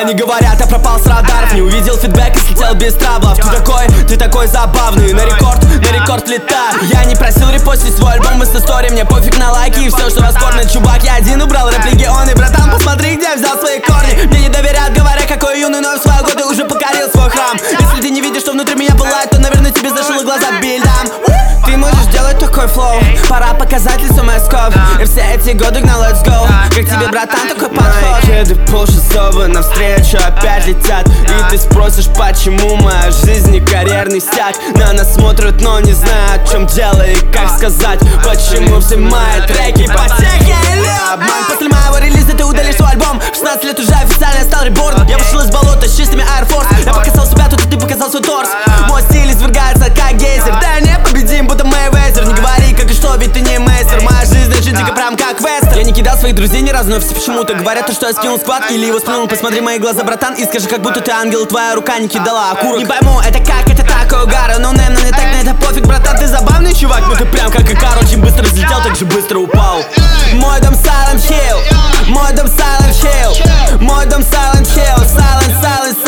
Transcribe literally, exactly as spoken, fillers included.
Они говорят, я пропал с радаров, не увидел фидбэк и слетел без траблов. Ты такой, ты такой забавный, на рекорд, на рекорд летаю. Я не просил репостить свой альбом из истории, мне пофиг на лайки и все, что раскорный чувак. Я один убрал рэп легионы, братан, посмотри, где я взял свои корни. Мне не доверяют, говоря, какой юный, но в свои годы уже покорил свой храм. Если ты не видишь, что внутри меня пылает, то, наверное, тебе зашило глаза бильдом. Ты можешь делать такой флоу, пора показать лицо москов. И все эти годы гнал let's go. Как тебе, братан, такой подход? Кеды полшестого навстречу опять летят. И ты спросишь, почему моя жизнь не карьерный стяг. На нас смотрят, но не знают, в чем дело и как сказать. Почему все мои треки потехи или обман. После моего релиза ты удалишь свой альбом. В шестнадцать лет уже официально стал реборн. Я вышел из болота с чистыми Air Force. Я показал себя, тут и ты показал свой торс. Мой стиль извергается как гейзер. Да не победим, будто Мэйвезер. Не говори как и что, ведь ты не мейстер. Моя жизнь звучит дико прям как вестер. Я не кидал своих друзей ни разу, но все почему-то говорят, что я скинул сквад или его сплюнул. Посмотри мои глаза, братан, и скажи, как будто ты ангел, твоя рука не кидала окурок. Не пойму, это как, это такой угар. Ну, нэм, но не так, на это пофиг, братан, ты забавный чувак. Ну ты прям как Икар, очень быстро взлетел, так же быстро упал. Мой дом Silent Hill, мой дом Silent Hill, мой дом Silent Hill, Silent, Silent,